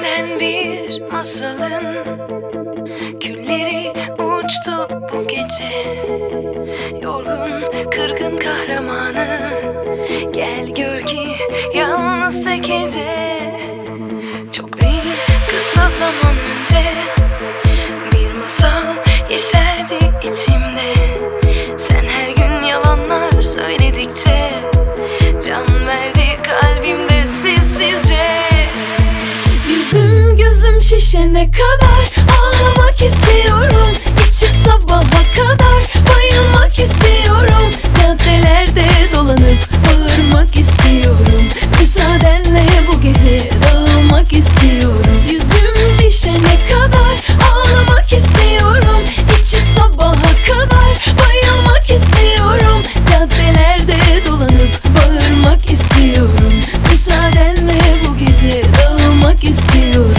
İçimden bir masalın külleri uçtu bu gece. Yorgun, kırgın kahramanı, gel gör ki yalnız tek gece. Çok değil, kısa zaman önce bir masal yeşerdi içimde. Sen her gün yalanlar söyledikçe can verdi kalbimde sessizce. Yüzüm gözüm şişene kadar ağlamak istiyorum. İçip sabaha kadar bayılmak istiyorum. Caddelerde dolanıp bağırmak istiyorum. Müsaadenle bu gece dağılmak istiyorum. Yüzüm şişene kadar ağlamak istiyorum. İçip sabaha kadar bayılmak istiyorum. Caddelerde dolanıp bağırmak istiyorum. Müsaadenle bu gece dağılmak istiyorum.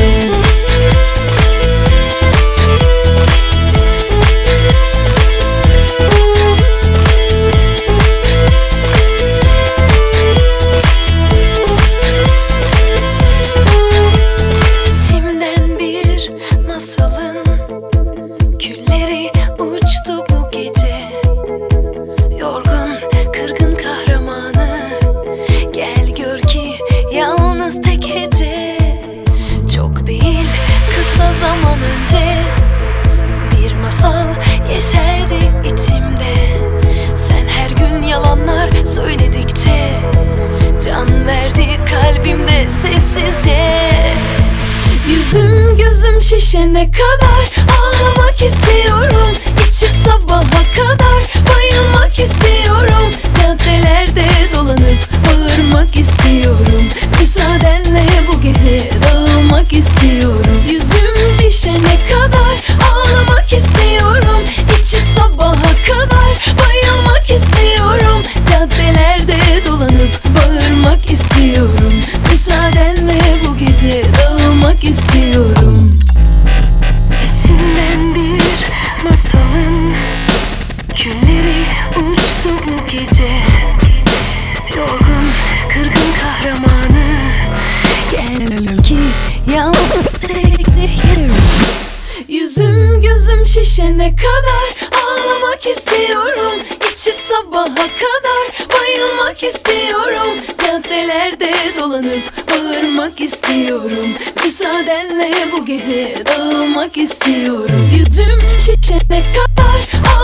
İçimden bir masalın külleri uçtu bu gece. Yorgun, kırgın kahramanı, gel gör ki yalnız tek hece. Çok değil, kısa zaman önce bir masal yeşerdi içimde. Sen her gün yalanlar söyledikçe can verdi kalbimde sessizce. Yüzüm gözüm şişene kadar ağlamak istiyorum. İçip sabaha kadar bayılmak istiyorum. Caddelerde dolanıp bağırmak istiyorum. Müsaadenle bu gece dağılmak istiyorum. Yüzüm şişene kadar ağlamak istiyorum. İçip sabaha kadar bayılmak istiyorum. Caddelerde dolanıp bağırmak istiyorum. Müsaadenle bu gece dağılmak istiyorum. İçimden bir masalın külleri uçtu bu gece. Yorgun, kırgın kahramanı, gel ki yalnız tek yerim. Yüzüm gözüm şişene kadar ağlamak istiyorum. İçip sabaha kadar bayılmak istiyorum. Caddelerde dolanıp bağırmak istiyorum. Müsaadenle bu gece dağılmak istiyorum. Yüzüm şişene kadar